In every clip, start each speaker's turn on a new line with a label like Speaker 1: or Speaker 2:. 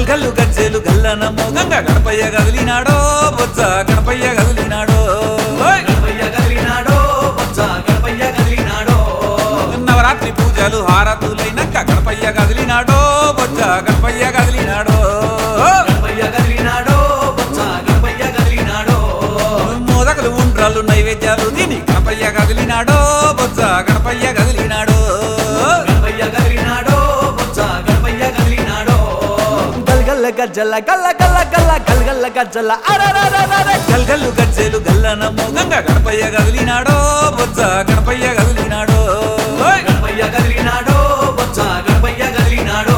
Speaker 1: గల్గల్లు గజ్జెలు గల్లన మోగంగా గణపయ్య గదిలినాడో బొజ్జ గణపయ్య గదిలినాడో
Speaker 2: గణపయ్య కదిలినాడో బొజ్జ గణపయ్య కదిలినాడో
Speaker 1: నవరాత్రి పూజలు హారతులైనాక గణపయ్య గదిలినాడో బొజ్జ గణపయ్య గదిలినాడో
Speaker 2: గణపయ్య కదిలినాడో బొజ్జ గణపయ్య కదిలినాడో
Speaker 1: మోదకలు ఉండ్రాలు నైవేద్యాలు తిని గణపయ్య గదిలినాడో బొజ్జ గణపయ్య గదిలినాడో
Speaker 2: గణపయ్య కదిలినాడో బొజ్జ గణపయ్య కదిలినాడో
Speaker 3: గల్గల్ల గజ్జల గల్ల గల్ల గల్ల గల్గల్ల గజ్జల అరరరరర
Speaker 1: గల్గల్లు గజ్జెలు గల్లన మోగంగా గణపయ్య గదిలినాడో బొజ్జ గణపయ్య గదిలినాడో
Speaker 2: గణపయ్య కదిలినాడో బొజ్జ గణపయ్య కదిలినాడో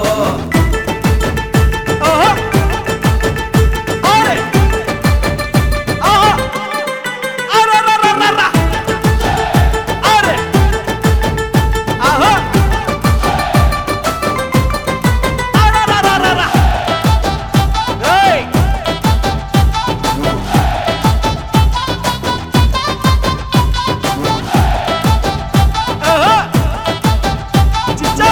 Speaker 3: ఆహా అరే ఆహా అరరరరర అరే ఆహా అరరరరర ఏయ్ ఆహా చిచ్చా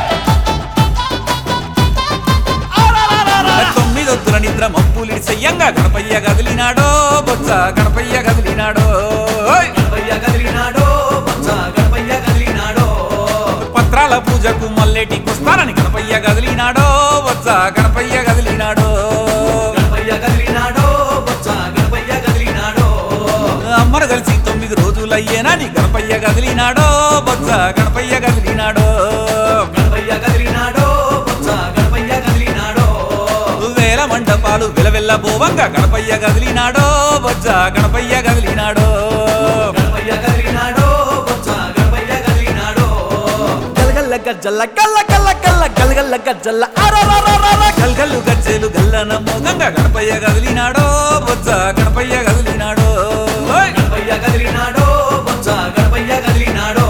Speaker 3: అరరరరర
Speaker 1: తొమ్మిదొద్దుల నిద్ర మప్పులిడి చెయ్యంగా గణపయ్య గదిలినాడో బొజ్జ గణపయ్య గదిలినాడో
Speaker 2: గణపయ్య కదిలినాడో బొజ్జ గణపయ్య కదిలినాడో
Speaker 1: పత్రాల పూజకు మల్లెటికొస్తానని గణపయ్య గదిలినాడో బొజ్జ గణపయ్య గదిలినాడో
Speaker 2: గణపయ్య కదిలినాడో బొజ్జ గణపయ్య కదిలినాడో
Speaker 1: అమ్మను కలిసి 9 రోజులయ్యేనని గణపయ్య గదిలినాడో బొజ్జ గణపయ్య గదిలినాడో
Speaker 2: గణపయ్య కదిలినాడో బొజ్జ గణపయ్య కదిలినాడో
Speaker 1: వేల మండపాలు విలవెల్ల బోవంగా గణపయ్య గదిలినాడో బొజ్జ గణపయ్య గదిలినాడో
Speaker 2: గణపయ్య కదిలినాడో బొజ్జ గణపయ్య కదిలినాడో
Speaker 3: గల్గల్ల గజ్జల గల్ల గల్ల గల్ల గల్గల్ల గజ్జల అరరరరర
Speaker 1: గల్గల్లు గజ్జెలు గల్లన మోగంగా గణపయ్య గదిలినాడో బొజ్జ గణపయ్య గదిలినాడో
Speaker 2: గణపయ్య కదిలినాడో బొజ్జ గణపయ్య కదిలినాడో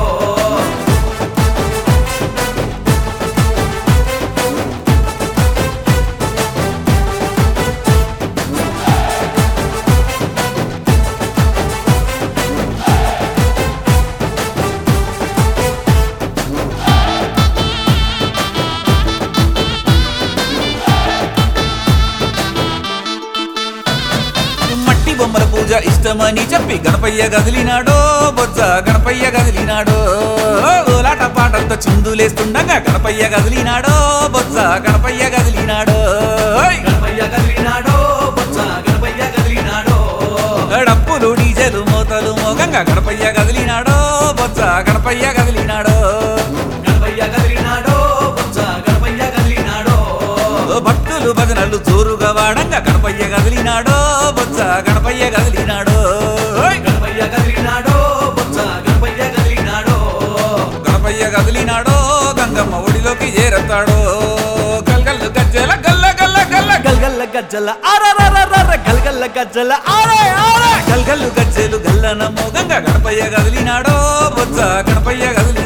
Speaker 1: మట్టి బొమ్మల పూజ ఇష్టమని చెప్పి గణపయ్య గదిలినాడో బొజ్జ గణపయ్య గదిలినాడో ఓలాట పాటలతో చిందులేస్తుండగా గణపయ్య గదిలినాడో బొజ్జ గణపయ్య గదిలినాడో
Speaker 2: గణపయ్య కదిలినాడో బొజ్జ గణపయ్య కదిలినాడో
Speaker 1: డప్పులు డీజెలు మోతలు మోగంగా గణపయ్య గదిలినాడో బొజ్జ గణపయ్య గదిలినాడో
Speaker 2: గణపయ్య కదిలినాడో బొజ్జ గణపయ్య కదిలినాడో
Speaker 1: భక్తులు భజనలు జోరుగా వాడంగా గణపయ్య గదిలినాడో బొజ్జ గణపయ్య గదిలినాడో
Speaker 2: గణపయ్య కదిలినాడో బొజ్జ గణపయ్య కదిలినాడో
Speaker 1: గణపయ్య గదిలినాడో గంగమ్మ ఒడిలోకి చేరతాడో గల్గల్లు గజ్జెల గల్ల గల్ల గల్ల
Speaker 3: గల్గల్ల గజ్జల అరరరరర గల్గల్ల గజ్జల అరే అరే
Speaker 1: గల్గల్లు గజ్జెలు గల్లన మోగంగా గణపయ్య గదిలినాడో బొజ్జ గణపయ్య గదిలినాడో